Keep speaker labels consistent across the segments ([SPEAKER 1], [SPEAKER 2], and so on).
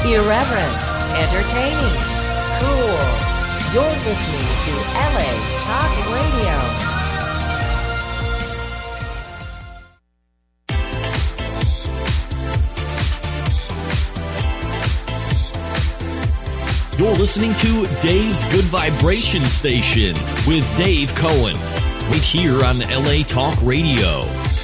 [SPEAKER 1] Irreverent, entertaining, cool. You're listening to LA Talk Radio.
[SPEAKER 2] You're listening to Dave's Good Vibration Station with Dave Cohen, right here on LA Talk Radio.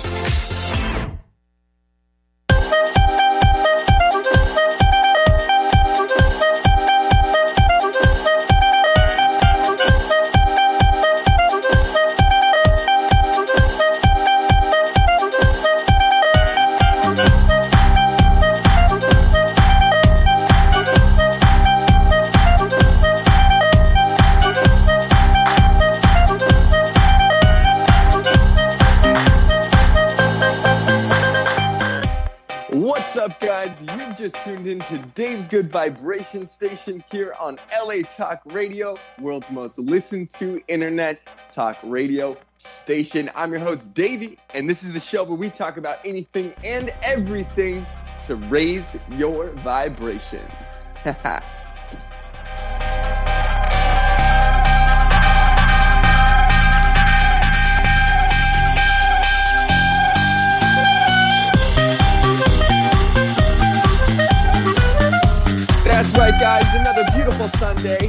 [SPEAKER 3] Tuned into Dave's Good Vibration Station here on LA Talk Radio, world's most listened to internet talk radio station. I'm your host, Davey, and this is the show where we talk about anything and everything to raise your vibration. That's right, guys. Another beautiful Sunday.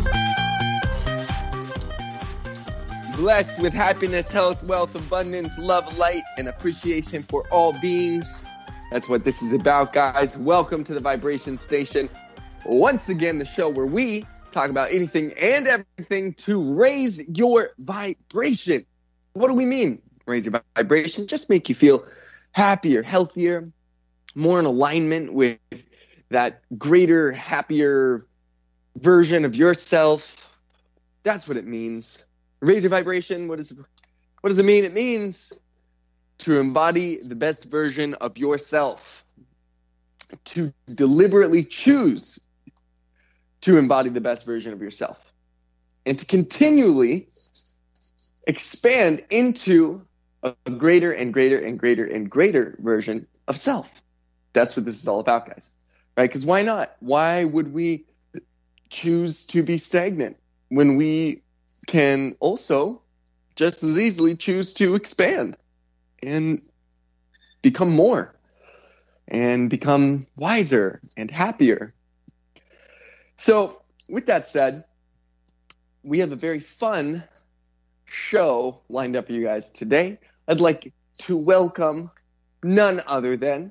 [SPEAKER 3] Blessed with happiness, health, wealth, abundance, love, light, and appreciation for all beings. That's what this is about, guys. Welcome to the Vibration Station. Once again, the show where we talk about anything and everything to raise your vibration. What do we mean? Raise your vibration. Just make you feel happier, healthier, more in alignment with that greater, happier version of yourself. That's what it means. Raise your vibration. What does it mean? It means to embody the best version of yourself. To deliberately choose to embody the best version of yourself. And to continually expand into a greater and greater and greater and greater version of self. That's what this is all about, guys. Right? Because why not? Why would we choose to be stagnant when we can also just as easily choose to expand and become more and become wiser and happier? So with that said, we have a very fun show lined up for you guys today. I'd like to welcome none other than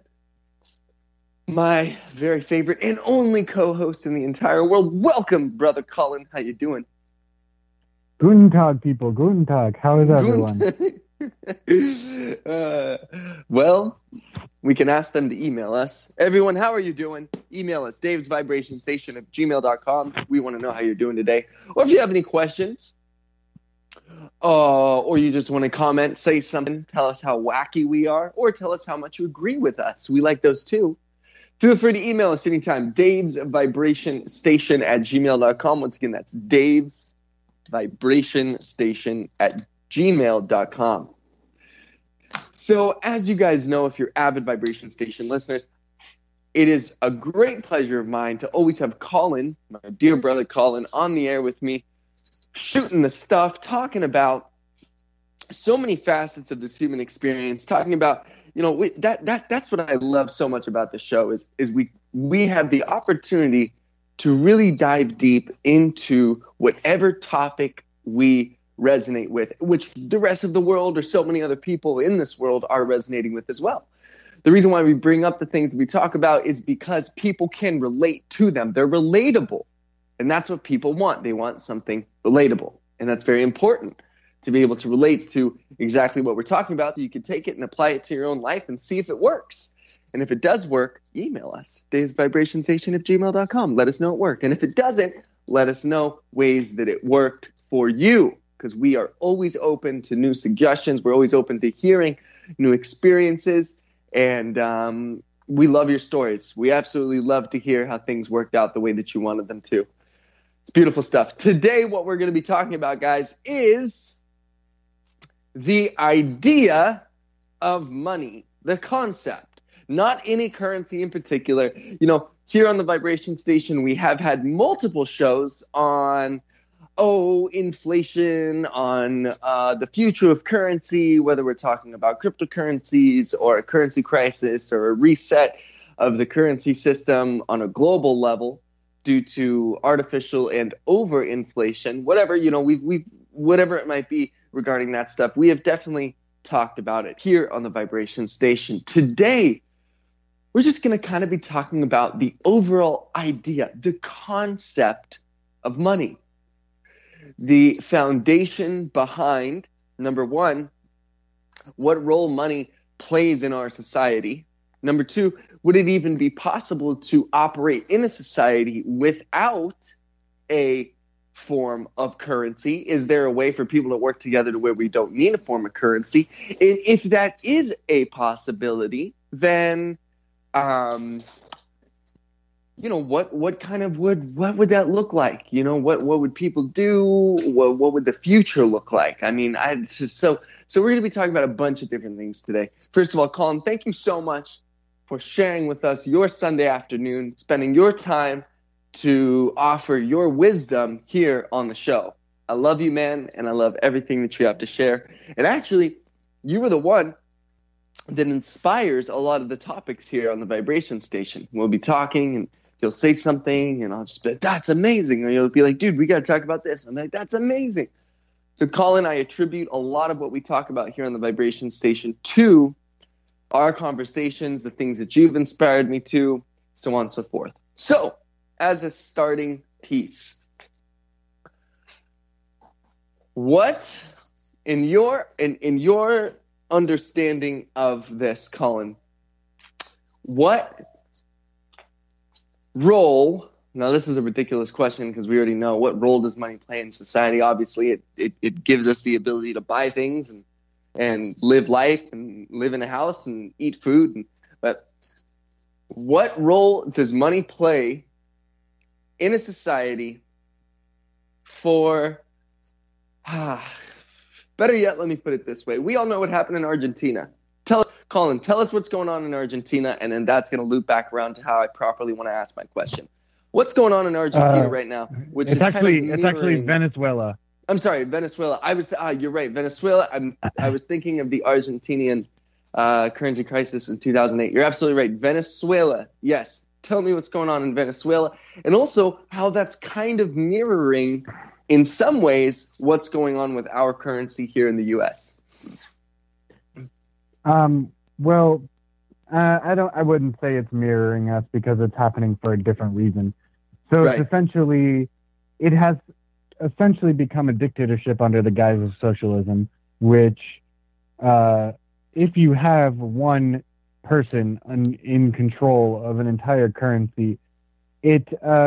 [SPEAKER 3] my very favorite and only co-host in the entire world. Welcome, Brother Colin. How you doing?
[SPEAKER 4] Guten Tag, people. Guten Tag. How is everyone?
[SPEAKER 3] Well, we can ask them to email us. Everyone, how are you doing? Email us, davesvibrationstation@gmail.com. We want to know how you're doing today. Or if you have any questions, or you just want to comment, say something, tell us how wacky we are, or tell us how much you agree with us. We like those too. Feel free to email us anytime, davesvibrationstation@gmail.com. Once again, that's davesvibrationstation@gmail.com. So as you guys know, if you're avid Vibration Station listeners, it is a great pleasure of mine to always have Colin, my dear brother Colin, on the air with me, shooting the stuff, talking about so many facets of this human experience, talking about, that's what I love so much about the show is we have the opportunity to really dive deep into whatever topic we resonate with, which the rest of the world or so many other people in this world are resonating with as well. The reason why we bring up the things that we talk about is because people can relate to them. They're relatable. And that's what people want. They want something relatable. And that's very important, to be able to relate to exactly what we're talking about, so you can take it and apply it to your own life and see if it works. And if it does work, email us, davesvibrationstation@gmail.com. Let us know it worked. And if it doesn't, let us know ways that it worked for you, because we are always open to new suggestions. We're always open to hearing new experiences. And we love your stories. We absolutely love to hear how things worked out the way that you wanted them to. It's beautiful stuff. Today, what we're going to be talking about, guys, is the idea of money, the concept, not any currency in particular. here on the Vibration Station, we have had multiple shows on inflation, on the future of currency, whether we're talking about cryptocurrencies or a currency crisis or a reset of the currency system on a global level due to artificial and overinflation, whatever, we've whatever it might be regarding that stuff. We have definitely talked about it here on the Vibration Station. Today, we're just going to kind of be talking about the overall idea, the concept of money. The foundation behind, number one, what role money plays in our society. Number two, would it even be possible to operate in a society without a form of currency? Is there a way for people to work together to where we don't need a form of currency? And if that is a possibility, then what would that look like? What would people do? What would the future look like? I mean, so we're going to be talking about a bunch of different things today. First of all, Colin, thank you so much for sharing with us your Sunday afternoon, spending your time to offer your wisdom here on the show. I love you, man, and I love everything that you have to share. And actually, you were the one that inspires a lot of the topics here on the Vibration Station. We'll be talking, and you'll say something, and I'll just be like, that's amazing. Or you'll be like, dude, we got to talk about this. I'm like, that's amazing. So, Colin, I attribute a lot of what we talk about here on the Vibration Station to our conversations, the things that you've inspired me to, so on and so forth. So, as a starting piece, what, in your understanding of this, Colin, what role, now this is a ridiculous question because we already know, what role does money play in society? Obviously, it gives us the ability to buy things and live life and live in a house and eat food. But what role does money play in a society for, better yet, let me put it this way. We all know what happened in Argentina. Colin, tell us what's going on in Argentina, and then that's going to loop back around to how I properly want to ask my question. What's going on in Argentina right now?
[SPEAKER 4] It's actually Venezuela.
[SPEAKER 3] I'm sorry, Venezuela. You're right, Venezuela. I was thinking of the Argentinian currency crisis in 2008. You're absolutely right, Venezuela. Yes, tell me what's going on in Venezuela, and also how that's kind of mirroring, in some ways, what's going on with our currency here in the U.S.
[SPEAKER 4] I wouldn't say it's mirroring us because it's happening for a different reason. So
[SPEAKER 3] Right.
[SPEAKER 4] it has essentially become a dictatorship under the guise of socialism, which, if you have one person in control of an entire currency, he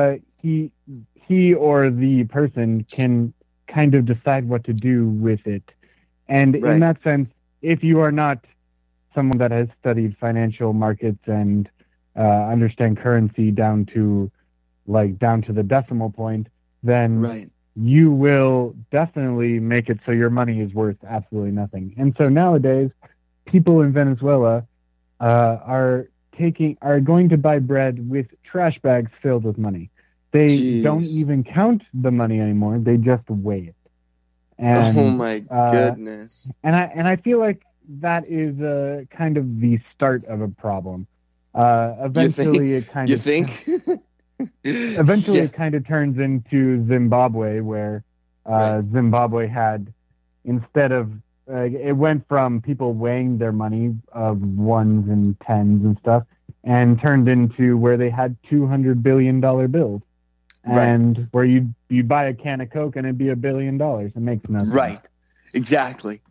[SPEAKER 4] or the person can kind of decide what to do with it. And
[SPEAKER 3] Right.
[SPEAKER 4] in that sense, if you are not someone that has studied financial markets and understand currency down to the decimal point, then
[SPEAKER 3] Right.
[SPEAKER 4] you will definitely make it so your money is worth absolutely nothing. And so nowadays, people in Venezuela are going to buy bread with trash bags filled with money. They
[SPEAKER 3] Jeez.
[SPEAKER 4] don't even count the money anymore. They just weigh it. And,
[SPEAKER 3] Oh my goodness.
[SPEAKER 4] And I feel like that is kind of the start of a problem. Eventually, it kind
[SPEAKER 3] You
[SPEAKER 4] of
[SPEAKER 3] think?
[SPEAKER 4] Eventually,
[SPEAKER 3] Yeah.
[SPEAKER 4] it kind of turns into Zimbabwe, where
[SPEAKER 3] Right.
[SPEAKER 4] Zimbabwe had, instead of, it went from people weighing their money of ones and tens and stuff, and turned into where they had $200 billion bills.
[SPEAKER 3] Right.
[SPEAKER 4] And where you buy a can of Coke and it'd be $1 billion. It makes no sense.
[SPEAKER 3] Right. Exactly.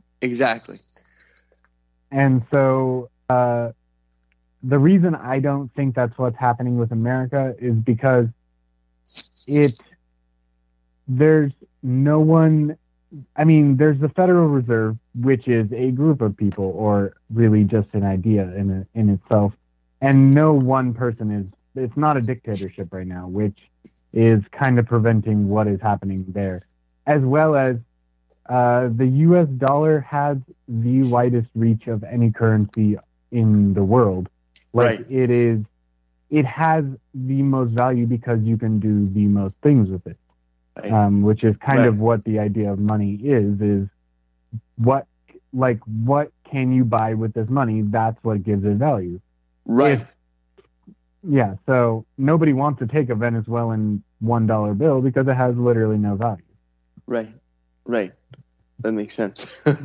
[SPEAKER 4] And so the reason I don't think that's what's happening with America is because there's no one. I mean, there's the Federal Reserve, which is a group of people, or really just an idea in itself, and no one person is. It's not a dictatorship right now, which is kind of preventing what is happening there, as well as the U.S. dollar has the widest reach of any currency in the world. Like,
[SPEAKER 3] Right.
[SPEAKER 4] it is it has the most value because you can do the most things with it,
[SPEAKER 3] Right.
[SPEAKER 4] which is kind
[SPEAKER 3] Right.
[SPEAKER 4] of what the idea of money is what can you buy with this money? That's what gives it value.
[SPEAKER 3] Right.
[SPEAKER 4] Yeah, so nobody wants to take a Venezuelan $1 bill because it has literally no value.
[SPEAKER 3] Right. That makes sense.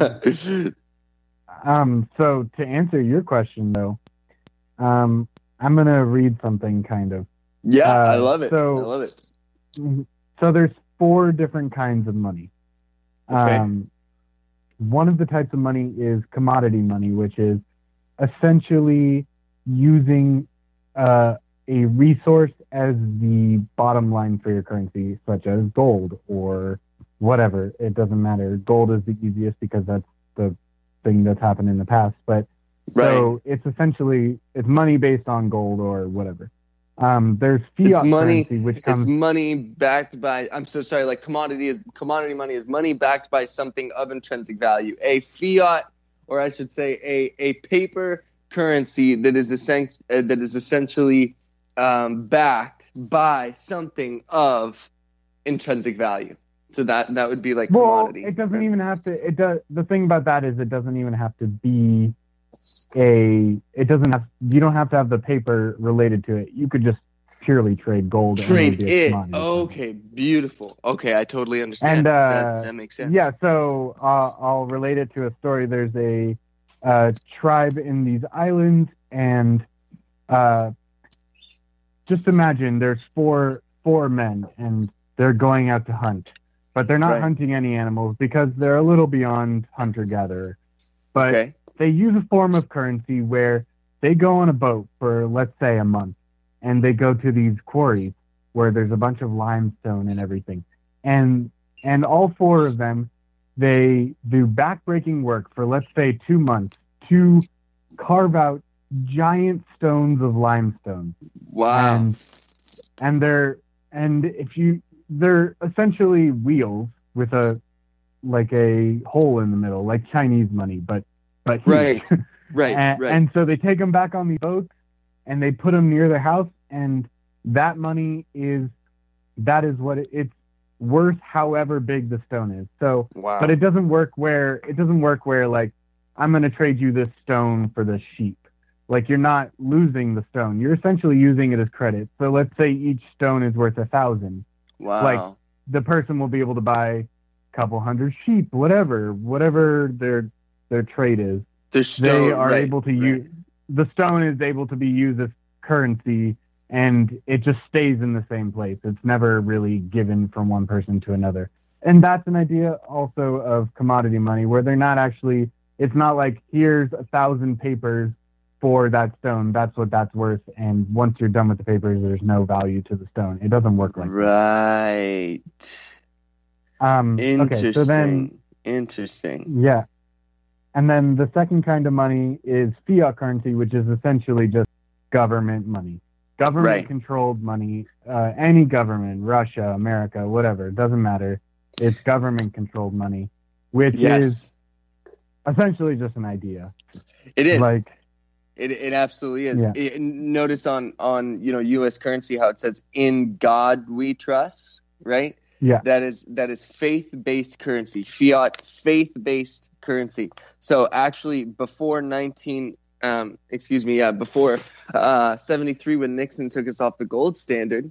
[SPEAKER 4] So to answer your question though, I'm gonna read something kind of.
[SPEAKER 3] Yeah, I love it.
[SPEAKER 4] so-
[SPEAKER 3] I love it.
[SPEAKER 4] So there's 4 different kinds of money.
[SPEAKER 3] Okay.
[SPEAKER 4] One of the types of money is commodity money, which is essentially using a resource as the bottom line for your currency, such as gold or whatever. It doesn't matter. Gold is the easiest because that's the thing that's happened in the past. But
[SPEAKER 3] Right.
[SPEAKER 4] so it's essentially it's money based on gold or whatever. There's fiat
[SPEAKER 3] It's money.
[SPEAKER 4] currency, which
[SPEAKER 3] It's
[SPEAKER 4] comes
[SPEAKER 3] money backed by. I'm so sorry. Like commodity money is money backed by something of intrinsic value. A fiat, or I should say, a paper currency that is essentially backed by something of intrinsic value. So that would be like commodity.
[SPEAKER 4] It doesn't even have to. It does. The thing about that is it doesn't even have to be a. It doesn't have. You don't have to have the paper related to it. You could just purely trade gold.
[SPEAKER 3] Trade
[SPEAKER 4] and it'd be a
[SPEAKER 3] it.
[SPEAKER 4] commodity.
[SPEAKER 3] Okay, beautiful. Okay, I totally understand.
[SPEAKER 4] And
[SPEAKER 3] that makes sense.
[SPEAKER 4] Yeah, so I'll relate it to a story. There's a tribe in these islands, and just imagine there's four men, and they're going out to hunt, but they're not
[SPEAKER 3] Right.
[SPEAKER 4] hunting any animals because they're a little beyond hunter-gatherer. But
[SPEAKER 3] Okay.
[SPEAKER 4] they use a form of currency where they go on a boat for, let's say, a month, and they go to these quarries where there's a bunch of limestone and everything. And all four of them, they do backbreaking work for, let's say, 2 months to carve out giant stones of limestone.
[SPEAKER 3] Wow.
[SPEAKER 4] And they're essentially wheels with a hole in the middle, like Chinese money, but huge.
[SPEAKER 3] Right. Right.
[SPEAKER 4] And so they take them back on these boats and they put them near their house, and that money is what it's worth, however big the stone is. So,
[SPEAKER 3] Wow.
[SPEAKER 4] but it doesn't work where like I'm going to trade you this stone for this sheep. Like you're not losing the stone. You're essentially using it as credit. So let's say each stone is worth 1,000.
[SPEAKER 3] Wow.
[SPEAKER 4] like, The person will be able to buy a couple hundred sheep, whatever their trade is. They are able to use the stone is able to be used as currency, and it just stays in the same place. It's never really given from one person to another. And that's an idea also of commodity money, where they're not actually, it's not like here's 1,000 papers for that stone. That's what that's worth. And once you're done with the papers, there's no value to the stone. It doesn't work like
[SPEAKER 3] Right.
[SPEAKER 4] that.
[SPEAKER 3] Interesting.
[SPEAKER 4] Okay, so then,
[SPEAKER 3] Interesting.
[SPEAKER 4] yeah. And then the second kind of money is fiat currency, which is essentially just government money. Government-controlled money. Any government, Russia, America, whatever, it doesn't matter. It's government-controlled money, which is essentially just an idea.
[SPEAKER 3] It is.
[SPEAKER 4] Like,
[SPEAKER 3] it absolutely is.
[SPEAKER 4] Yeah.
[SPEAKER 3] Notice on U.S. currency how it says "In God We Trust," right?
[SPEAKER 4] yeah.
[SPEAKER 3] That is faith-based currency, fiat faith-based currency. So actually, before 73, when Nixon took us off the gold standard,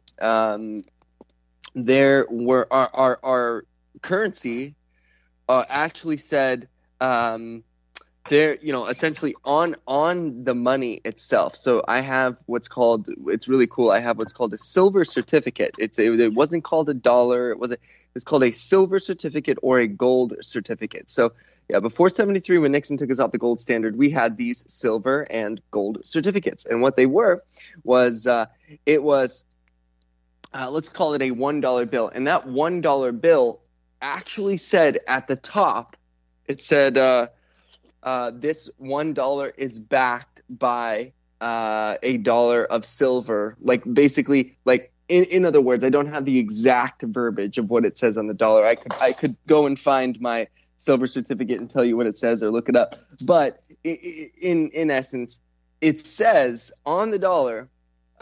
[SPEAKER 3] there were our currency actually said there, essentially on the money itself. So I have it's really cool. I have what's called a silver certificate. It wasn't called a dollar. It's called a silver certificate or a gold certificate. So yeah, before 73, when Nixon took us off the gold standard, we had these silver and gold certificates. And what they were was, let's call it a $1 bill. And that $1 bill actually said at the top, it said, this $1 is backed by a dollar of silver. Like basically, like in other words, I don't have the exact verbiage of what it says on the dollar. I could go and find my silver certificate and tell you what it says or look it up. But in essence, it says on the dollar,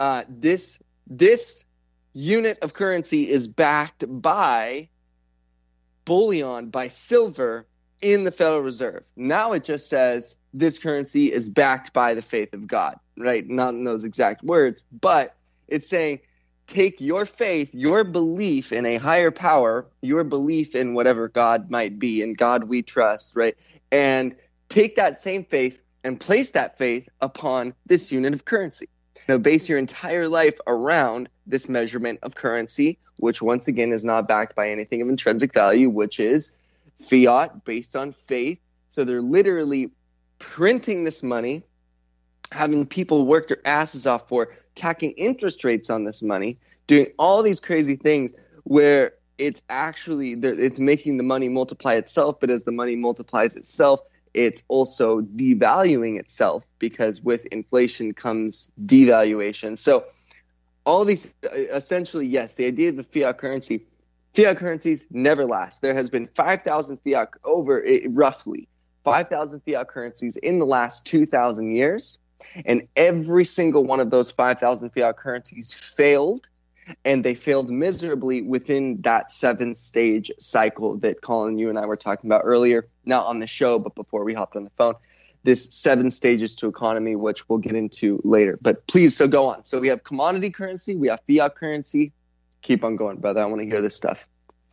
[SPEAKER 3] This unit of currency is backed by bullion, by silver in the Federal Reserve. Now it just says this currency is backed by the faith of God, right? Not in those exact words, but it's saying take your faith, your belief in a higher power, your belief in whatever God might be, in God we trust, right? And take that same faith and place that faith upon this unit of currency. Base your entire life around this measurement of currency, which once again is not backed by anything of intrinsic value, which is fiat based on faith. So they're literally printing this money, having people work their asses off for, tacking interest rates on this money, doing all these crazy things where it's making the money multiply itself. But as the money multiplies itself, it's also devaluing itself, because with inflation comes devaluation. So all these, essentially, yes, the idea of the fiat currencies never last. There has been 5,000 roughly 5,000 fiat currencies in the last 2,000 years. And every single one of those 5,000 fiat currencies failed. And they failed miserably within that 7-stage cycle that Colin, you and I were talking about earlier, not on the show, but before we hopped on the phone. This 7 stages to economy, which we'll get into later. But please, so go on. So we have commodity currency, we have fiat currency. Keep on going, brother. I want to hear this stuff.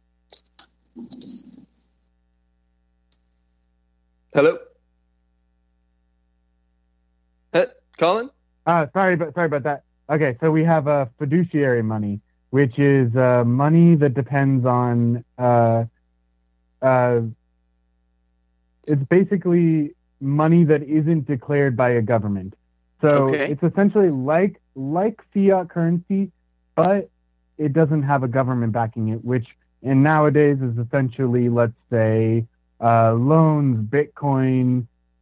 [SPEAKER 3] Hello? Colin?
[SPEAKER 4] Sorry about that. Okay, so we have fiduciary money, which is money that depends on it's basically money that isn't declared by a government. So It's essentially like fiat currency, but it doesn't have a government backing it, which in nowadays is essentially, let's say, loans, Bitcoin,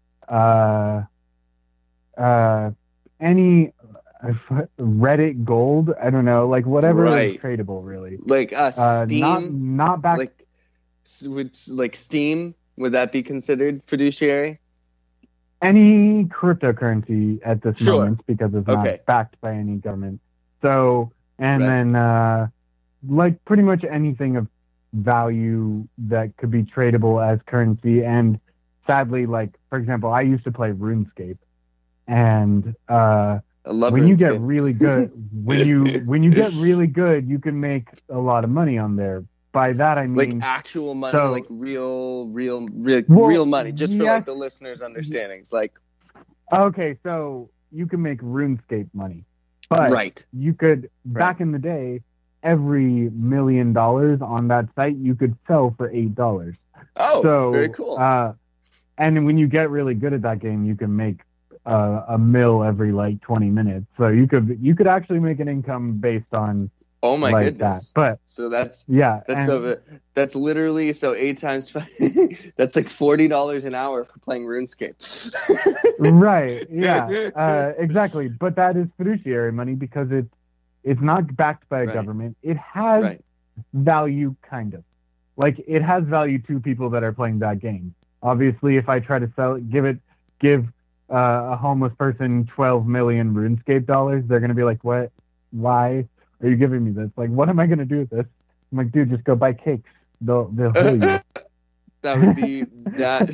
[SPEAKER 4] any Reddit gold, I don't know, like whatever is tradable, really.
[SPEAKER 3] Like Steam,
[SPEAKER 4] not back.
[SPEAKER 3] Like Steam, would that be considered fiduciary?
[SPEAKER 4] Any cryptocurrency at this moment, because it's not backed by any government. So, and then like pretty much anything of value that could be tradable as currency. And sadly, like for example, I used to play RuneScape, and when you get really good, when you get really good, you can make a lot of money on there. By that I mean
[SPEAKER 3] like actual money, like real money, just for like the listeners' understandings. Like,
[SPEAKER 4] okay, so you can make RuneScape money, but you could back in the day, every $1 million on that site you could sell for $8.
[SPEAKER 3] Oh, so very cool.
[SPEAKER 4] And when you get really good at that game, you can make a mil every like 20 minutes. So you could actually make an income based on
[SPEAKER 3] goodness.
[SPEAKER 4] That. But
[SPEAKER 3] so that's literally, so 8 times 5 that's like $40 an hour for playing RuneScape.
[SPEAKER 4] Right. Yeah. Exactly. But that is fiduciary money because it's not backed by a government. It has value, kind of. Like it has value to people that are playing that game. Obviously, if I try to sell it, give a homeless person 12 million RuneScape dollars, they're going to be like, what? Why are you giving me this? Like, what am I going to do with this? I'm like, dude, just go buy cakes. They'll heal you.
[SPEAKER 3] That would be that.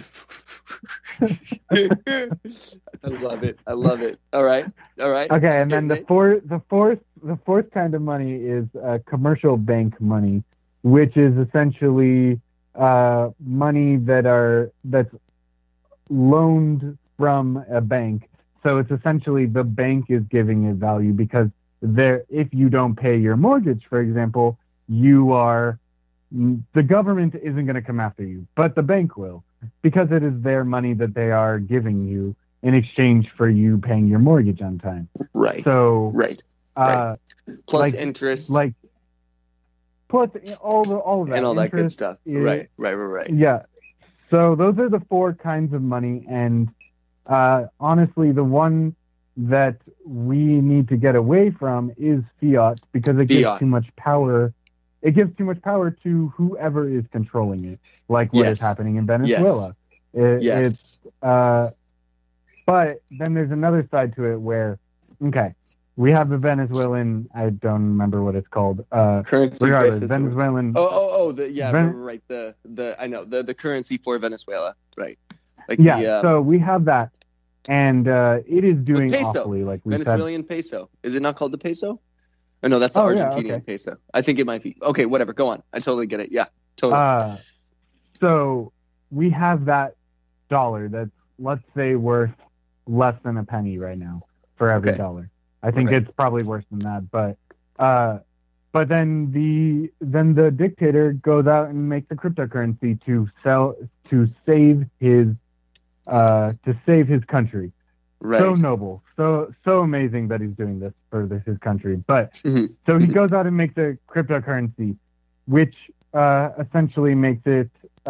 [SPEAKER 3] I love it. All right.
[SPEAKER 4] Okay, and then the fourth kind of money is commercial bank money, which is essentially money that's loaned from a bank. So it's essentially the bank is giving it value because if you don't pay your mortgage, for example, the government isn't going to come after you, but the bank will, because it is their money that they are giving you in exchange for you paying your mortgage on time.
[SPEAKER 3] Right.
[SPEAKER 4] So
[SPEAKER 3] plus interest,
[SPEAKER 4] plus all of that,
[SPEAKER 3] and all that good stuff. Right.
[SPEAKER 4] Yeah. So those are the 4 kinds of money, and honestly, the one that we need to get away from is fiat, because it gives too much power. It gives too much power to whoever is controlling it, like what is happening in Venezuela.
[SPEAKER 3] Yes.
[SPEAKER 4] But then there's another side to it where, okay, we have the Venezuelan. I don't remember what it's called.
[SPEAKER 3] Currency
[SPEAKER 4] Regardless,
[SPEAKER 3] crisis.
[SPEAKER 4] Venezuelan.
[SPEAKER 3] I know the currency for Venezuela, right? Like
[SPEAKER 4] so we have that, and it is doing
[SPEAKER 3] peso.
[SPEAKER 4] awfully. Like we
[SPEAKER 3] Venezuelan peso. Is it not called the peso? Oh no, that's the Argentinian peso. I think it might be. Okay, whatever. Go on. I totally get it. Yeah, totally.
[SPEAKER 4] So we have that dollar that's, let's say, worth less than a penny right now for every dollar. I think it's probably worse than that, but then the dictator goes out and makes a cryptocurrency to save his country.
[SPEAKER 3] Right.
[SPEAKER 4] So noble, so amazing that he's doing this for his country. But so he goes out and makes a cryptocurrency, which essentially makes it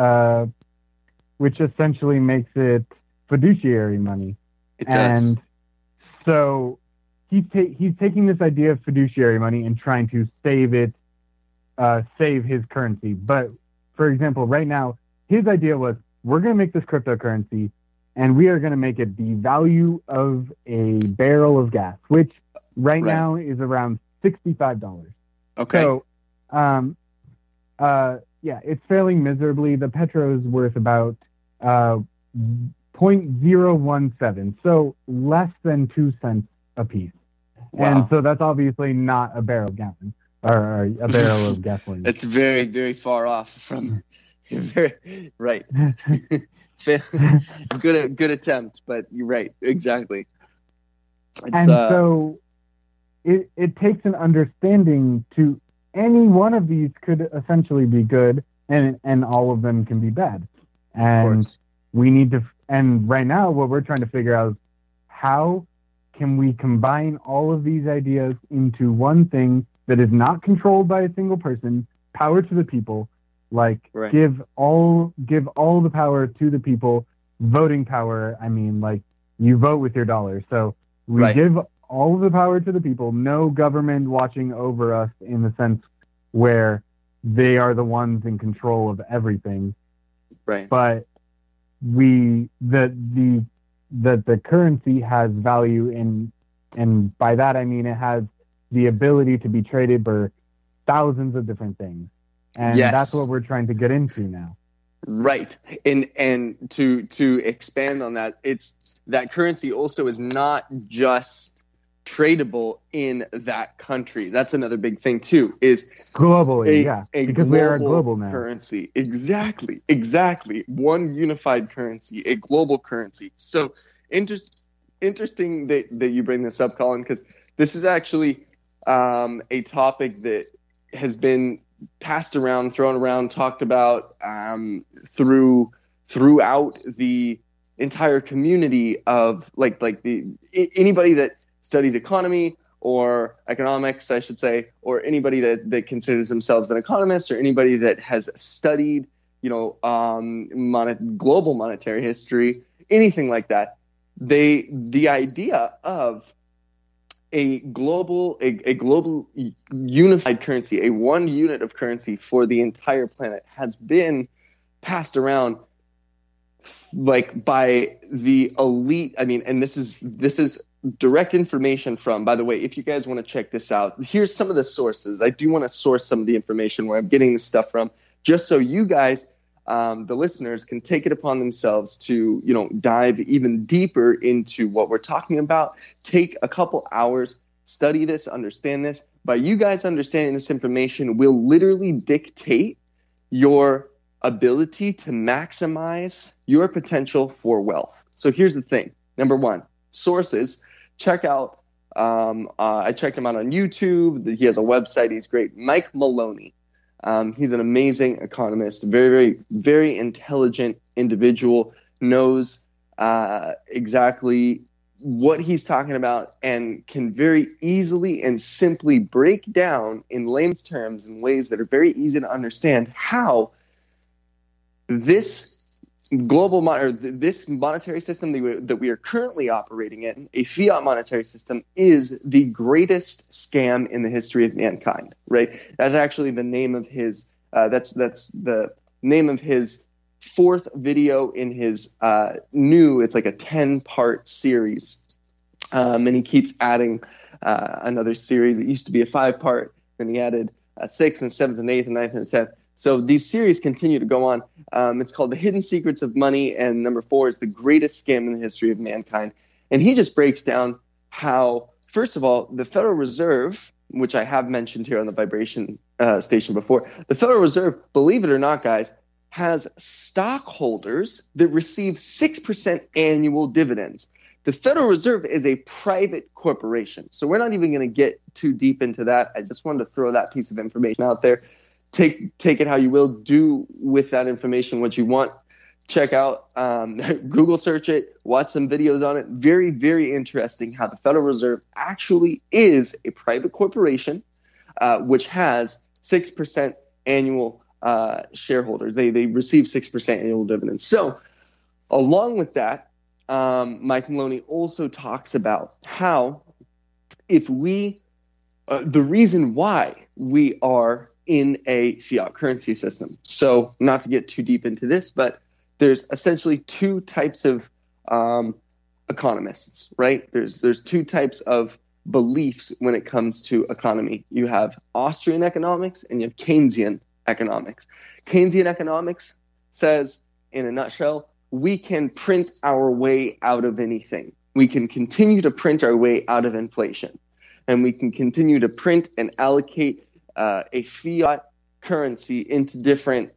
[SPEAKER 4] fiduciary money.
[SPEAKER 3] It does.
[SPEAKER 4] And so he's taking this idea of fiduciary money and trying to save his currency. But for example, right now, his idea was, we're going to make this cryptocurrency, and we are going to make it the value of a barrel of gas, which right now is around $65.
[SPEAKER 3] Okay.
[SPEAKER 4] So, it's failing miserably. The petro is worth about 0.017, so less than 2 cents a piece. Wow. And so that's obviously not a barrel of gasoline or a barrel of gasoline.
[SPEAKER 3] It's very, very far off from. Right. Good attempt, but you're right. Exactly.
[SPEAKER 4] So it takes an understanding to any one of these could essentially be good, and all of them can be bad. And we need to. And right now, what we're trying to figure out is how can we combine all of these ideas into one thing that is not controlled by a single person, power to the people. Give all the power to the people, voting power. I mean, like, you vote with your dollar. So we give all of the power to the people, no government watching over us in the sense where they are the ones in control of everything.
[SPEAKER 3] Right.
[SPEAKER 4] But the currency has value and by that I mean it has the ability to be traded for thousands of different things. And that's what we're trying to get into now.
[SPEAKER 3] Right. And to expand on that, it's that currency also is not just tradable in that country. That's another big thing too, is
[SPEAKER 4] globally, because we are a global now.
[SPEAKER 3] Currency. Exactly. One unified currency, a global currency. So interesting that you bring this up, Colin, because this is actually a topic that has been passed around, thrown around, talked about throughout the entire community of anybody that studies economy or economics, I should say, or anybody that considers themselves an economist, or anybody that has studied, global monetary history, anything like that. The idea of a global unified currency, a one unit of currency for the entire planet, has been passed around by the elite. I mean, and this is direct information from, by the way, if you guys want to check this out, here's some of the sources. I do want to source some of the information where I'm getting this stuff from, just so you guys, the listeners, can take it upon themselves to, dive even deeper into what we're talking about. Take a couple hours, study this, understand this. By you guys understanding this information will literally dictate your ability to maximize your potential for wealth. So here's the thing. Number one, sources. Check out, I checked him out on YouTube. He has a website. He's great. Mike Maloney. He's an amazing economist, very, very, very intelligent individual, knows exactly what he's talking about, and can very easily and simply break down in layman's terms in ways that are very easy to understand how this this monetary system that we are currently operating in, a fiat monetary system, is the greatest scam in the history of mankind. Right? That's actually the name of his. That's the name of his fourth video in his new. It's like a 10-part series And he keeps adding another series. It used to be a 5-part, then he added a 6th and 7th and 8th and 9th and 10th. So these series continue to go on. It's called The Hidden Secrets of Money, and number 4 is The Greatest Scam in the History of Mankind. And he just breaks down how, first of all, the Federal Reserve, which I have mentioned here on the Vibration Station before, the Federal Reserve, believe it or not, guys, has stockholders that receive 6% annual dividends. The Federal Reserve is a private corporation, so we're not even going to get too deep into that. I just wanted to throw that piece of information out there. Take it how you will. Do with that information what you want. Check out, Google search it, watch some videos on it. Very, very interesting how the Federal Reserve actually is a private corporation, which has 6% annual shareholders. They receive 6% annual dividends. So along with that, Mike Maloney also talks about how the reason why we are in a fiat currency system. So not to get too deep into this, but there's essentially 2 types of economists, right? There's 2 types of beliefs when it comes to economy. You have Austrian economics and you have Keynesian economics. Keynesian economics says, in a nutshell, we can print our way out of anything. We can continue to print our way out of inflation. And we can continue to print and allocate a fiat currency into different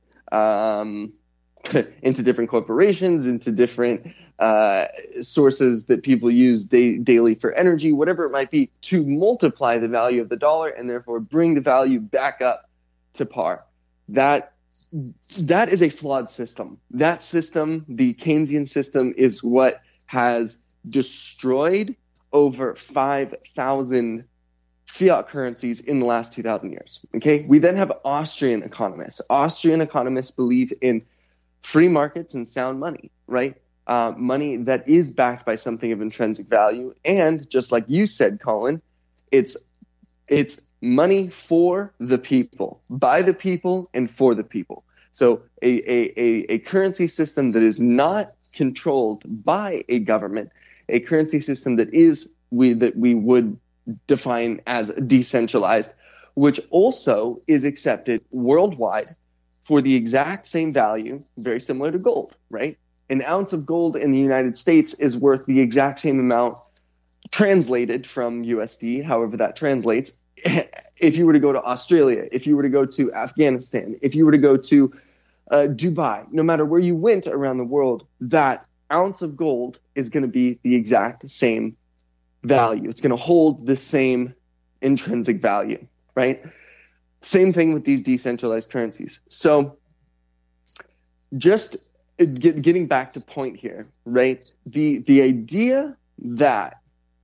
[SPEAKER 3] corporations, into different sources that people use daily for energy, whatever it might be, to multiply the value of the dollar and therefore bring the value back up to par. That is a flawed system. That system, the Keynesian system, is what has destroyed over 5,000 fiat currencies in the last 2,000 years. Okay, we then have Austrian economists. Austrian economists believe in free markets and sound money, right? Money that is backed by something of intrinsic value, and just like you said, Colin, it's money for the people, by the people, and for the people. So a currency system that is not controlled by a government, a currency system that we would define as decentralized, which also is accepted worldwide for the exact same value, very similar to gold, right? An ounce of gold in the United States is worth the exact same amount translated from USD, however that translates. If you were to go to Australia, if you were to go to Afghanistan, if you were to go to Dubai, no matter where you went around the world, that ounce of gold is going to be the exact same value. It's going to hold the same intrinsic value, right? Same thing with these decentralized currencies. So just getting back to point here, right? The idea that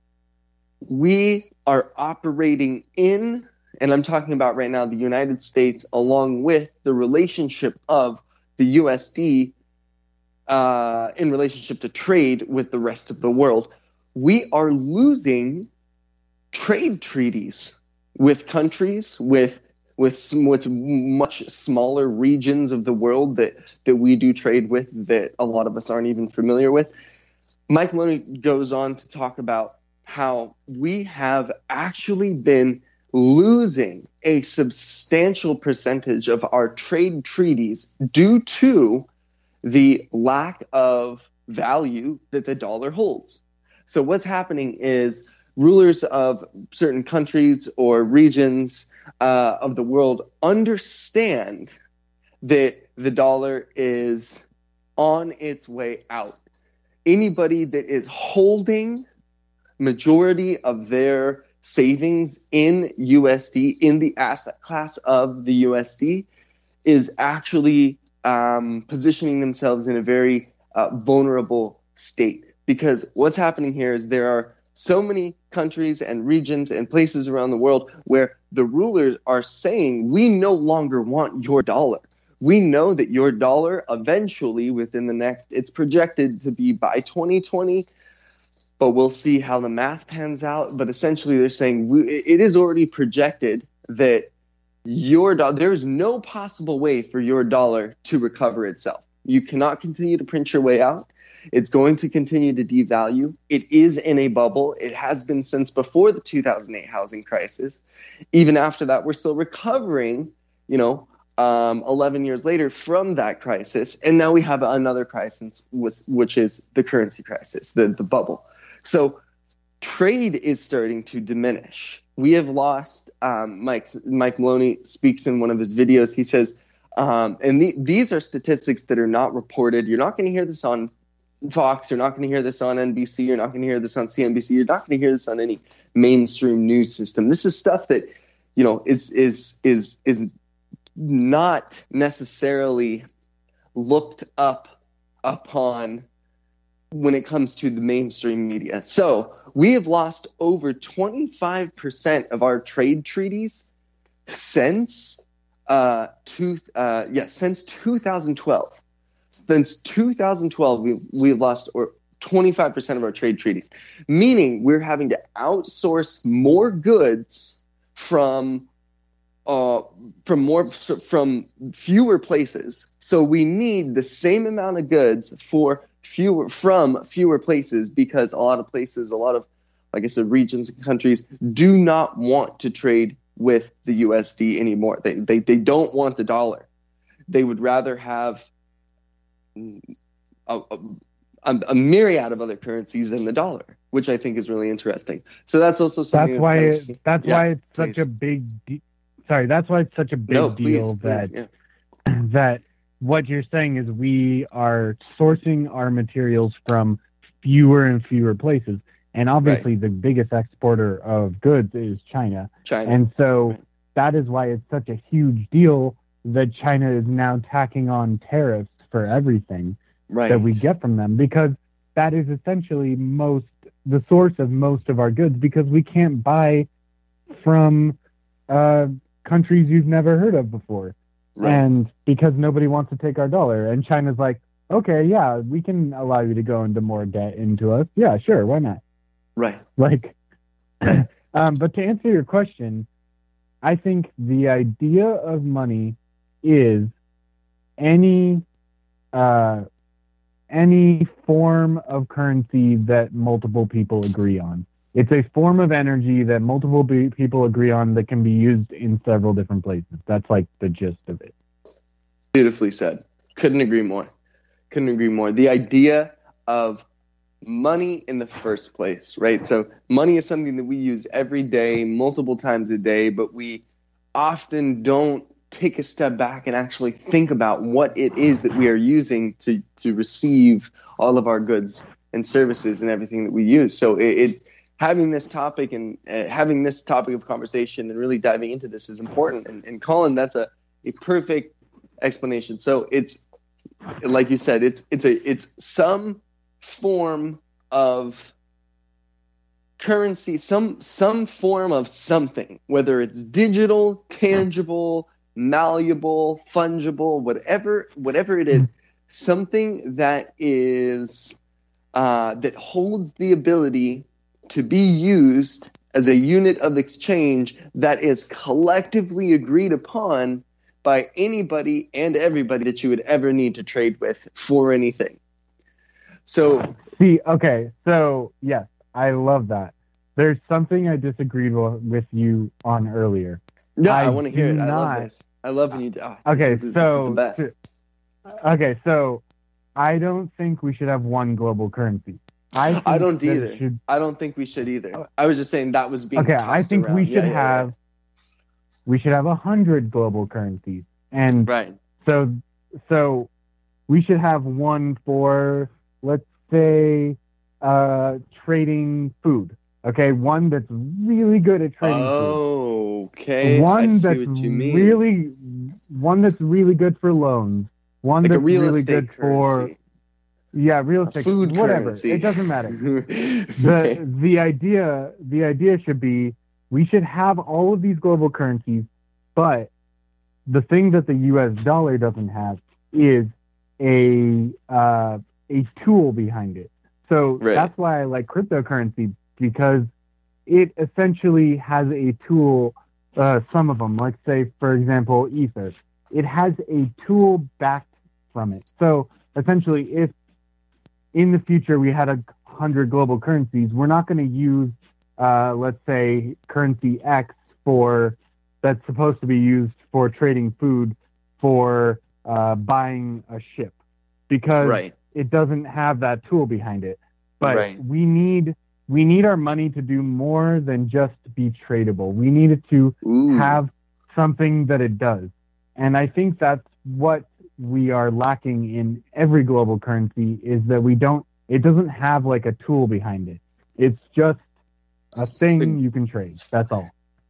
[SPEAKER 3] we are operating in, and I'm talking about right now the United States, along with the relationship of the USD in relationship to trade with the rest of the world, we are losing trade treaties with countries, with much smaller regions of the world that we do trade with that a lot of us aren't even familiar with. Mike Maloney goes on to talk about how we have actually been losing a substantial percentage of our trade treaties due to the lack of value that the dollar holds. So what's happening is rulers of certain countries or regions of the world understand that the dollar is on its way out. Anybody that is holding majority of their savings in USD, in the asset class of the USD, is actually positioning themselves in a very vulnerable state. Because what's happening here is there are so many countries and regions and places around the world where the rulers are saying, we no longer want your dollar. We know that your dollar eventually within the next, it's projected to be by 2020, but we'll see how the math pans out. But essentially they're saying it is already projected that your dollar, there is no possible way for your dollar to recover itself. You cannot continue to print your way out. It's going to continue to devalue. It is in a bubble. It has been since before the 2008 housing crisis. Even after that, we're still recovering, 11 years later from that crisis. And now we have another crisis, which is the currency crisis, the bubble. So trade is starting to diminish. We have lost, Mike Maloney speaks in one of his videos. He says, these are statistics that are not reported. You're not going to hear this on Fox. You're not going to hear this on NBC. You're not going to hear this on CNBC. You're not going to hear this on any mainstream news system. This is stuff that, is not necessarily looked upon when it comes to the mainstream media. So we have lost over 25% of our trade treaties since 2012. Since 2012, we've lost 25% of our trade treaties, meaning we're having to outsource more goods from fewer places. So we need the same amount of goods from fewer places, because a lot of places, like I said, regions and countries do not want to trade with the USD anymore. They don't want the dollar. They would rather have a myriad of other currencies than the dollar, which I think is really interesting. So that's also something.
[SPEAKER 4] That's why it's such a big. That's why it's such a big deal that what you're saying is we are sourcing our materials from fewer and fewer places. And obviously the biggest exporter of goods is China. And so that is why it's such a huge deal that China is now tacking on tariffs for everything that we get from them, because that is essentially the source of most of our goods, because we can't buy from countries you've never heard of before. And because nobody wants to take our dollar. And China's like, okay, yeah, we can allow you to go into more debt into us. Yeah, sure, why not? But to answer your question, I think the idea of money is any form of currency that multiple people agree on. It's a form of energy that multiple people agree on that can be used in several different places. That's like the gist of it.
[SPEAKER 3] Beautifully said. Couldn't agree more. The idea of money in the first place, right? So money is something that we use every day, multiple times a day, but we often don't take a step back and actually think about what it is that we are using to receive all of our goods and services and everything that we use. So having this topic and having this topic of conversation and really diving into this is important. And Colin, that's a perfect explanation. So it's, like you said, it's some form of currency, some form of something, whether it's digital, tangible, malleable, fungible, whatever it is, something that is that holds the ability to be used as a unit of exchange that is collectively agreed upon by anybody and everybody that you would ever need to trade with for anything. So yes, I love that. There's something I disagreed with you on earlier. No, I want to hear it. I love this. I love when you do. This is the best.
[SPEAKER 4] So I don't think we should have one global currency.
[SPEAKER 3] I don't either. I don't think we should either. I was just saying that was being tossed
[SPEAKER 4] I think
[SPEAKER 3] around.
[SPEAKER 4] we should have. We should have 100 global currencies, and so we should have one for, let's say, trading food. Okay, one that's really good at trading food.
[SPEAKER 3] Okay. One that's
[SPEAKER 4] really good for loans. One that's really good
[SPEAKER 3] currency.
[SPEAKER 4] for real estate,
[SPEAKER 3] food
[SPEAKER 4] whatever.
[SPEAKER 3] Currency.
[SPEAKER 4] It doesn't matter. The idea should be, we should have all of these global currencies, but the thing that the U.S. dollar doesn't have is a tool behind it. So that's why I like cryptocurrency, because it essentially has a tool. Some of them, like say, for example, Ether, it has a tool backed from it. So essentially, if in the future we had 100 global currencies, we're not going to use, let's say, currency X that's supposed to be used for trading food for buying a ship, because it doesn't have that tool behind it. But we need our money to do more than just be tradable. We need it to have something that it does. And I think that's what we are lacking in every global currency, is that it doesn't have like a tool behind it. It's just a thing you can trade. That's all.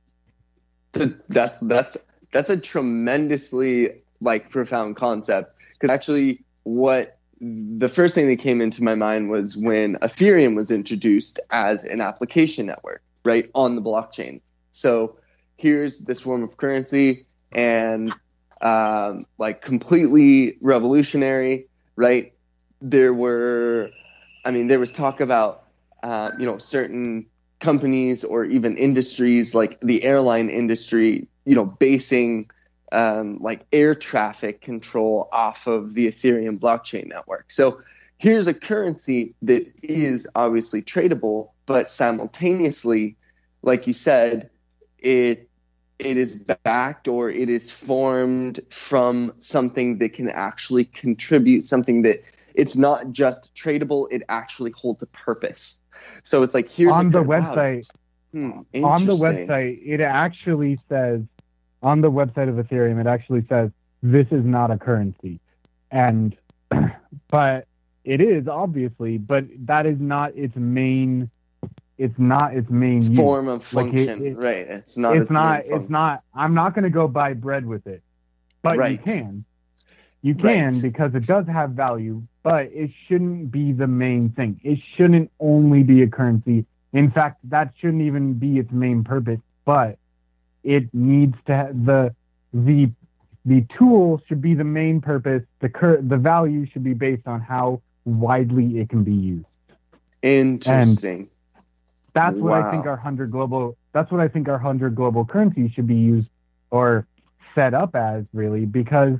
[SPEAKER 3] That's a tremendously profound concept, because actually the first thing that came into my mind was when Ethereum was introduced as an application network, right, on the blockchain. So here's this form of currency, and completely revolutionary, right? There was talk about certain companies or even industries like the airline industry, basing air traffic control off of the Ethereum blockchain network. So here's a currency that is obviously tradable, but simultaneously, like you said, it is backed, or it is formed from something that can actually contribute, something that it's not just tradable, it actually holds a purpose. So it's like, here's
[SPEAKER 4] on the website. On the website, it actually says, on the website of Ethereum, it actually says this is not a currency, and but it is, obviously, but that is not its main. It's not its main
[SPEAKER 3] form of function, right? It's not.
[SPEAKER 4] It's not. I'm not going to go buy bread with it, but you can. You can, because it does have value, but it shouldn't be the main thing. It shouldn't only be a currency. In fact, that shouldn't even be its main purpose. But it needs to the tool should be the main purpose. The value should be based on how widely it can be used.
[SPEAKER 3] Interesting.
[SPEAKER 4] And that's what I think our 100 global. That's what I think our 100 global currencies should be used or set up as, really, because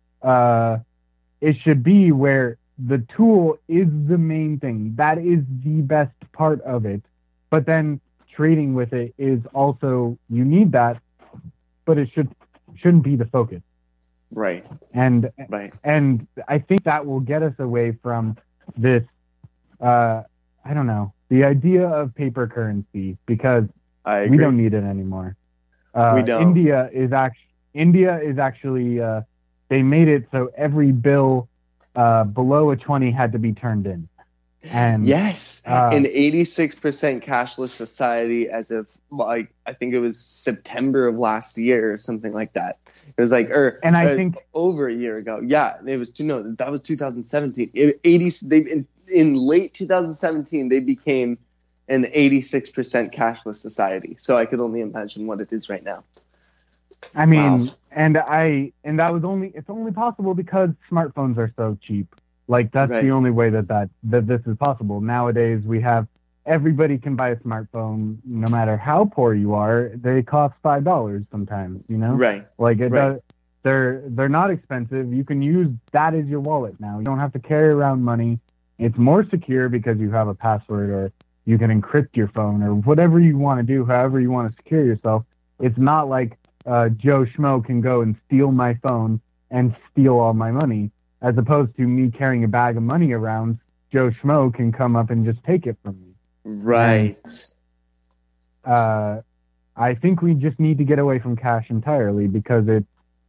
[SPEAKER 4] it should be where the tool is the main thing. That is the best part of it. But then trading with it is also, you need that, but it shouldn't be the focus.
[SPEAKER 3] Right.
[SPEAKER 4] And I think that will get us away from this, I don't know, the idea of paper currency, because we don't need it anymore.
[SPEAKER 3] We don't.
[SPEAKER 4] India is actually they made it so every bill below a 20 had to be turned in. And
[SPEAKER 3] yes, an 86% cashless society as of I think it was September of last year or something like that. It was I think over a year ago. Yeah, it was that was 2017. In late 2017 they became an 86% cashless society. So I could only imagine what it is right now.
[SPEAKER 4] I mean, and it's only possible because smartphones are so cheap. That's the only way that this is possible. Nowadays, everybody can buy a smartphone, no matter how poor you are. They cost $5 sometimes,
[SPEAKER 3] Right.
[SPEAKER 4] They're not expensive. You can use that as your wallet now. You don't have to carry around money. It's more secure because you have a password, or you can encrypt your phone, or whatever you want to do, however you want to secure yourself. It's not like Joe Schmo can go and steal my phone and steal all my money. As opposed to me carrying a bag of money around, Joe Schmo can come up and just take it from me.
[SPEAKER 3] Right.
[SPEAKER 4] And, I think we just need to get away from cash entirely, because it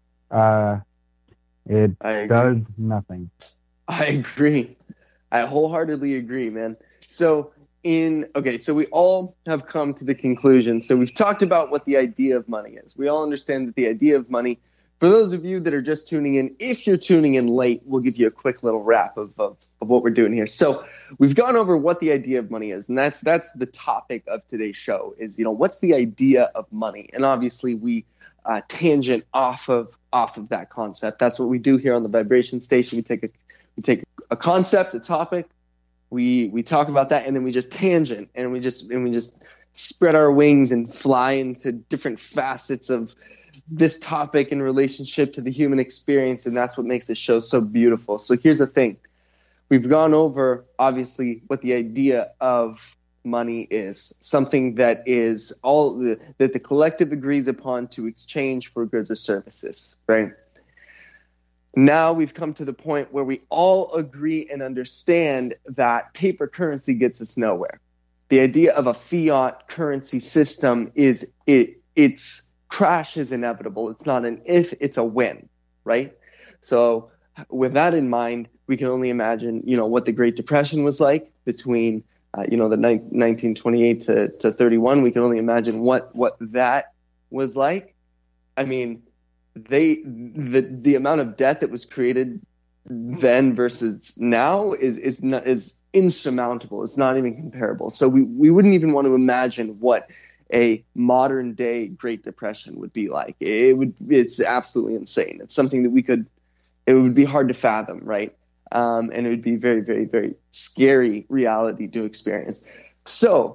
[SPEAKER 4] does nothing.
[SPEAKER 3] I agree. I wholeheartedly agree, man. So we all have come to the conclusion. So we've talked about what the idea of money is. We all understand that the idea of money, for those of you that are just tuning in, if you're tuning in late, we'll give you a quick little wrap of what we're doing here. So we've gone over what the idea of money is, and that's the topic of today's show is, what's the idea of money? And obviously we tangent off of that concept. That's what we do here on the Vibration Station. We take a concept, a topic, we talk about that, and then we just tangent, and we just spread our wings and fly into different facets of this topic in relationship to the human experience, and that's what makes this show so beautiful. So here's the thing. We've gone over, obviously, what the idea of money is, something that is that the collective agrees upon to exchange for goods or services, right? Now we've come to the point where we all agree and understand that paper currency gets us nowhere. The idea of a fiat currency system is its crash is inevitable. It's not an if, it's a when, right? So with that in mind, we can only imagine, what the Great Depression was like between, the 1928 to 31. We can only imagine what that was like. I mean, the amount of debt that was created then versus now is insurmountable. It's not even comparable. So we wouldn't even want to imagine what a modern day Great Depression would be like. It's absolutely insane. It's something that it would be hard to fathom, right? And it would be very, very, very scary reality to experience. So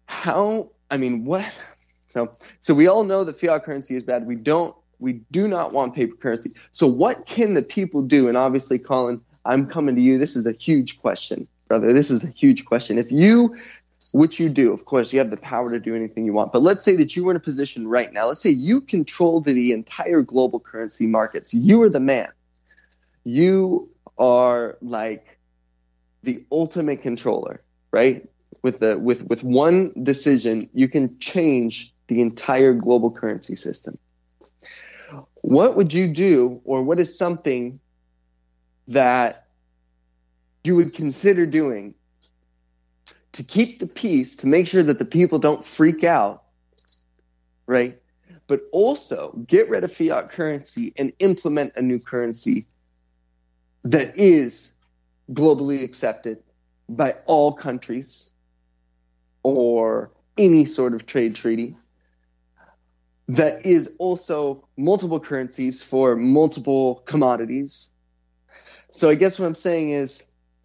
[SPEAKER 3] So we all know that fiat currency is bad. We do not want paper currency. So what can the people do? And obviously, Colin, I'm coming to you. This is a huge question, brother. This is a huge question. Which you do, of course, you have the power to do anything you want. But let's say that you were in a position right now. Let's say you control the entire global currency markets. You are the man. You are like the ultimate controller, right? With one decision, you can change the entire global currency system. What would you do, or what is something that you would consider doing to keep the peace, to make sure that the people don't freak out, right? But also get rid of fiat currency and implement a new currency that is globally accepted by all countries or any sort of trade treaty, that is also multiple currencies for multiple commodities. So I guess what I'm saying is,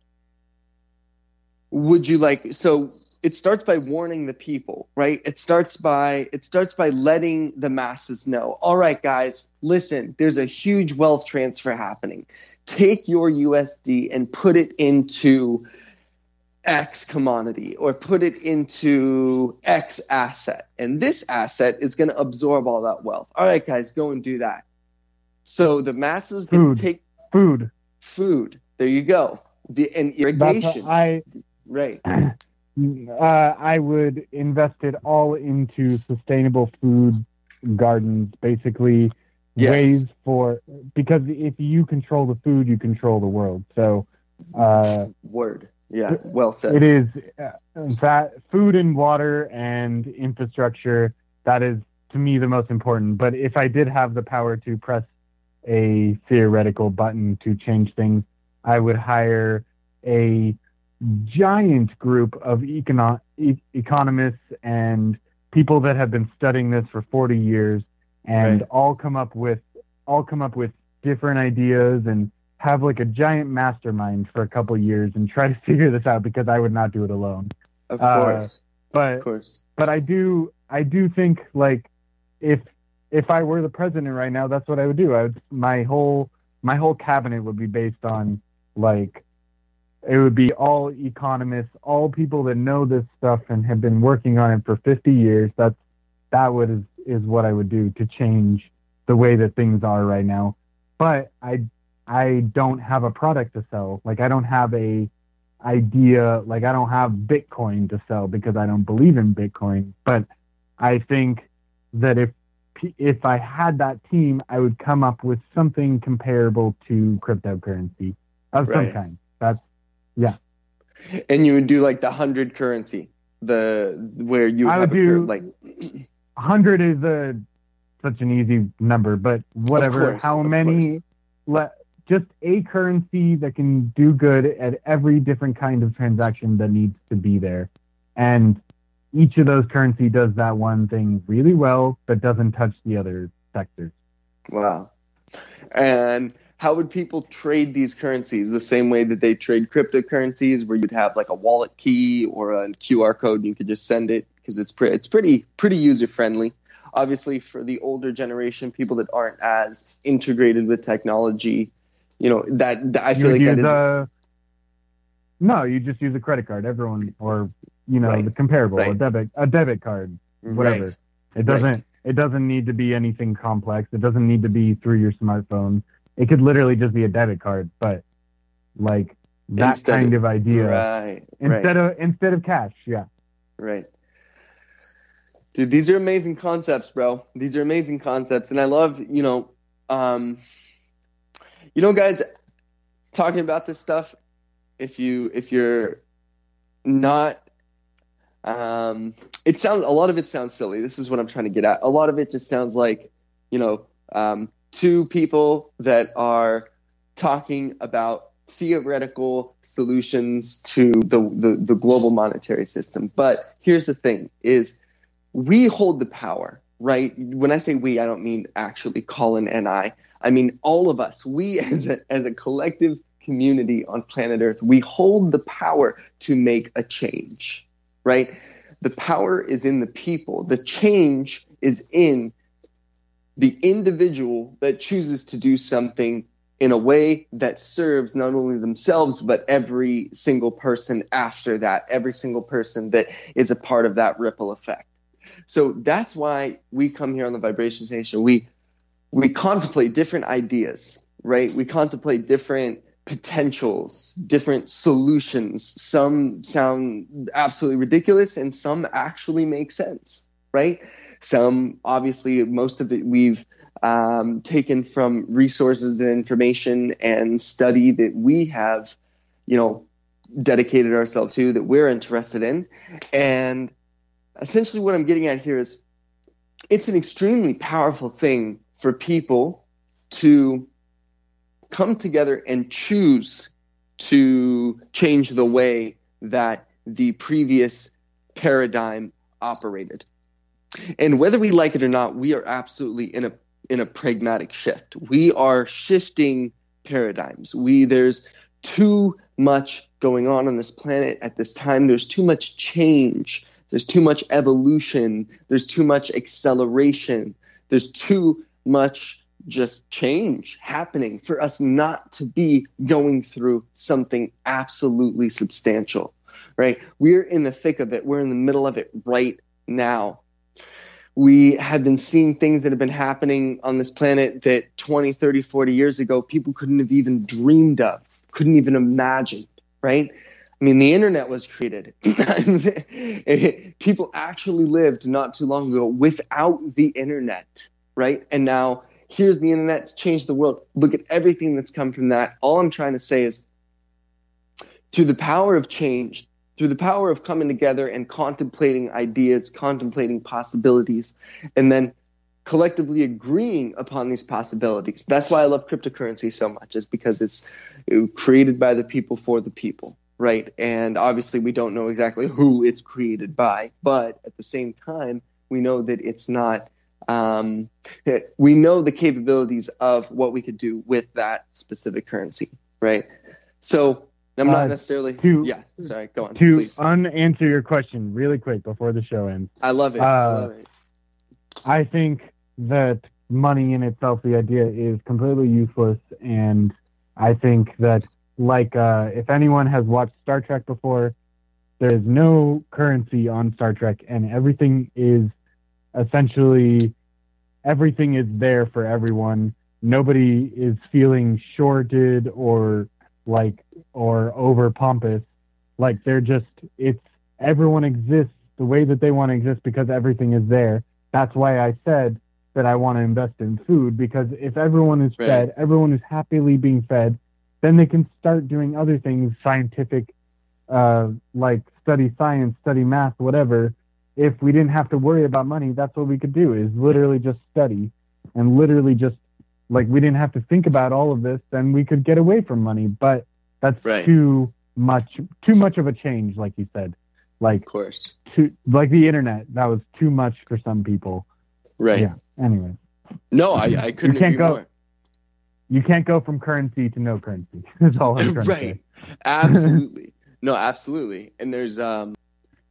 [SPEAKER 3] so it starts by warning the people, right? It starts by letting the masses know, all right, guys, listen, there's a huge wealth transfer happening. Take your USD and put it into X commodity, or put it into X asset. And this asset is going to absorb all that wealth. All right, guys, go and do that. So the masses get to take
[SPEAKER 4] food.
[SPEAKER 3] There you go. And irrigation. Right.
[SPEAKER 4] I would invest it all into sustainable food gardens, basically.
[SPEAKER 3] Yes.
[SPEAKER 4] Ways because if you control the food, you control the world. So,
[SPEAKER 3] word. Yeah, well said.
[SPEAKER 4] It is that food and water and infrastructure, that is, to me, the most important. But if I did have the power to press a theoretical button to change things, I would hire a giant group of economists and people that have been studying this for 40 years and
[SPEAKER 3] right.
[SPEAKER 4] all come up with different ideas and have like a giant mastermind for a couple years and try to figure this out, because I would not do it alone.
[SPEAKER 3] Of course.
[SPEAKER 4] But I do think, like, if I were the president right now, that's what I would do. My whole cabinet would be based on, like, it would be all economists, all people that know this stuff and have been working on it for 50 years. That is what I would do to change the way that things are right now. But I don't have a product to sell. Like, I don't have a idea. Like, I don't have Bitcoin to sell because I don't believe in Bitcoin. But I think that if I had that team, I would come up with something comparable to cryptocurrency of some kind. Yeah.
[SPEAKER 3] And you would do like the 100 currency, where you would have like
[SPEAKER 4] 100 is such an easy number, but whatever. How many? Just a currency that can do good at every different kind of transaction that needs to be there, and each of those currency does that one thing really well, but doesn't touch the other sectors.
[SPEAKER 3] Wow. And how would people trade these currencies? The same way that they trade cryptocurrencies, where you'd have like a wallet key or a QR code and you could just send it, because it's pretty user friendly. obviously for the older generation, people that aren't as integrated with technology, that I feel like that is.
[SPEAKER 4] No, you just use a credit card. Everyone, or
[SPEAKER 3] Right.
[SPEAKER 4] the comparable,
[SPEAKER 3] Right.
[SPEAKER 4] a debit card, whatever.
[SPEAKER 3] Right.
[SPEAKER 4] It doesn't need to be anything complex. It doesn't need to be through your smartphone. It could literally just be a debit card, but like that kind of idea.
[SPEAKER 3] Right.
[SPEAKER 4] Instead of cash, yeah.
[SPEAKER 3] Right. Dude, these are amazing concepts, bro. These are amazing concepts, and I love, guys, talking about this stuff. If you're not, a lot of it sounds silly. This is what I'm trying to get at. A lot of it just sounds like, two people that are talking about theoretical solutions to the global monetary system. But here's the thing: is we hold the power, right? When I say we, I don't mean actually Colin and I mean all of us. We as a collective community on planet Earth, we hold the power to make a change, right? The power is in the people. The change is in the individual that chooses to do something in a way that serves not only themselves, but every single person after that, every single person that is a part of that ripple effect. So that's why we come here on the Vibration Station. We contemplate different ideas, right? We contemplate different potentials, different solutions. Some sound absolutely ridiculous and some actually make sense, right? Some, obviously, most of it we've taken from resources and information and study that we have, dedicated ourselves to, that we're interested in. And essentially what I'm getting at here is it's an extremely powerful thing for people to come together and choose to change the way that the previous paradigm operated. And whether we like it or not, we are absolutely in a pragmatic shift. We are shifting paradigms. There's too much going on this planet at this time. There's too much change. There's too much evolution. There's too much acceleration. There's too much just change happening for us not to be going through something absolutely substantial, right? We're in the thick of it. We're in the middle of it right now. We have been seeing things that have been happening on this planet that 20, 30, 40 years ago, people couldn't have even dreamed of, couldn't even imagine, right? I mean, the internet was created. People actually lived not too long ago without the internet, right? And now here's the internet to change the world. Look at everything that's come from that. All I'm trying to say is, through the power of change, through the power of coming together and contemplating ideas, contemplating possibilities, and then collectively agreeing upon these possibilities. That's why I love cryptocurrency so much, is because it's created by the people for the people, right? And obviously we don't know exactly who it's created by, but at the same time, we know that it's not we know the capabilities of what we could do with that specific currency, right? So I'm not necessarily. Sorry, go on. Please.
[SPEAKER 4] Unanswer your question really quick before the show ends.
[SPEAKER 3] I love it.
[SPEAKER 4] I think that money in itself, the idea, is completely useless, and I think that, if anyone has watched Star Trek before, there is no currency on Star Trek, and everything is there for everyone. Nobody is feeling shorted or over pompous. Everyone exists the way that they want to exist because everything is there. That's why I said that I want to invest in food, because if everyone is fed, everyone is happily being fed, then they can start doing other things, scientific, like study science, study math, whatever. If we didn't have to worry about money, that's what we could do, is literally just study, and literally just, we didn't have to think about all of this, then we could get away from money. But that's too much of a change, like you said. Of
[SPEAKER 3] course.
[SPEAKER 4] Like the internet, that was too much for some people.
[SPEAKER 3] Right.
[SPEAKER 4] Yeah. Anyway.
[SPEAKER 3] No, I couldn't agree more.
[SPEAKER 4] You can't go from currency to no currency. That's all I'm trying to say.
[SPEAKER 3] Absolutely. No, absolutely. And there's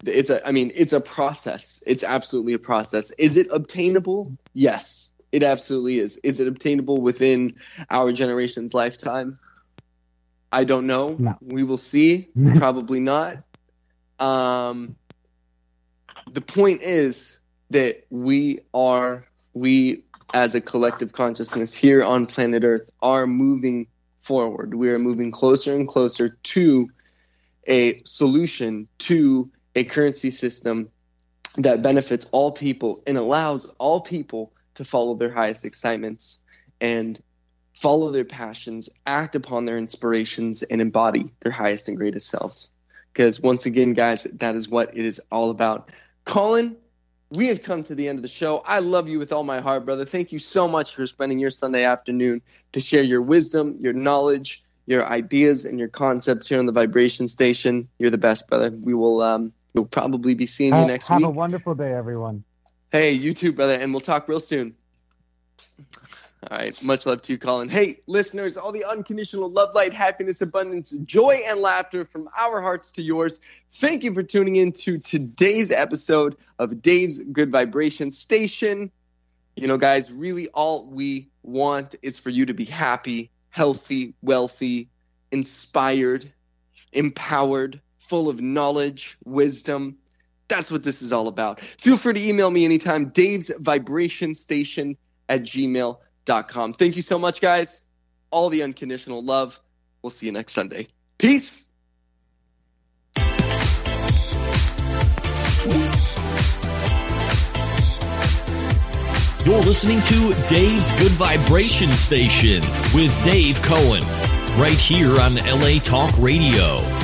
[SPEAKER 3] It's a process. It's absolutely a process. Is it obtainable? Yes, it absolutely is. Is it obtainable within our generation's lifetime? I don't know.
[SPEAKER 4] No.
[SPEAKER 3] We will see. Probably not. The point is that we as a collective consciousness here on planet Earth are moving forward. We are moving closer and closer to a solution, to a currency system that benefits all people and allows all people to follow their highest excitements and follow their passions, act upon their inspirations, and embody their highest and greatest selves. Because once again, guys, that is what it is all about. Colin, we have come to the end of the show. I love you with all my heart, brother. Thank you so much for spending your Sunday afternoon to share your wisdom, your knowledge, your ideas, and your concepts here on the Vibration Station. You're the best, brother. We will we'll probably be seeing you next week.
[SPEAKER 4] Have a wonderful day, everyone.
[SPEAKER 3] Hey, you too, brother, and we'll talk real soon. All right. Much love to you, Colin. Hey, listeners, all the unconditional love, light, happiness, abundance, joy, and laughter from our hearts to yours. Thank you for tuning in to today's episode of Dave's Good Vibration Station. You know, guys, really all we want is for you to be happy, healthy, wealthy, inspired, empowered, full of knowledge, wisdom. That's what this is all about. Feel free to email me anytime, davesvibrationstation@gmail.com. Thank you so much, guys. All the unconditional love. We'll see you next Sunday. Peace.
[SPEAKER 2] You're listening to Dave's Good Vibration Station with Dave Cohen, right here on LA Talk Radio.